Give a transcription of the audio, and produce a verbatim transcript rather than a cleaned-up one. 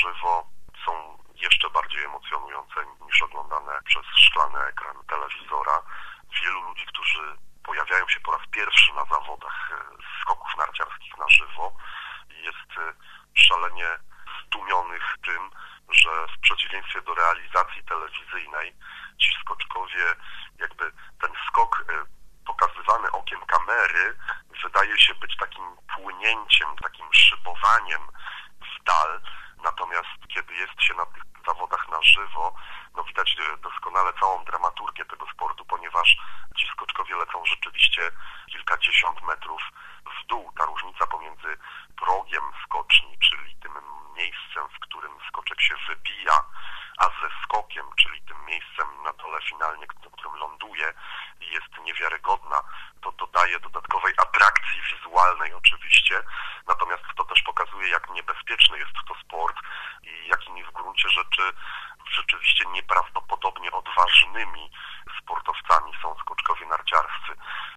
żywo są jeszcze bardziej emocjonujące niż oglądane przez szklany ekran telewizora. Wielu ludzi, którzy pojawiają się po raz pierwszy na zawodach skoków narciarskich na żywo, jest szalenie zdumionych tym, że w przeciwieństwie do realizacji telewizyjnej ci skoczkowie, jakby ten skok pokazywany okiem kamery wydaje się być takim płynięciem, takim szybowaniem w dal, natomiast kiedy jest się na tych zawodach na żywo, no widać doskonale całą dramaturgię tego sportu, ponieważ ci skoczkowie lecą rzeczywiście kilkadziesiąt metrów w dół. Ta różnica pomiędzy progiem skoczni, czyli tym miejscem, w którym skoczek się wybija, a ze skokiem, czyli tym miejscem na dole finalnie, na którym ląduje, jest niewiarygodna. To dodaje dodatkowej atrakcji wizualnej oczywiście, natomiast to też pokazuje, jak niebezpieczny jest to sport i jakimi w gruncie rzeczy rzeczywiście nieprawdopodobnie odważnymi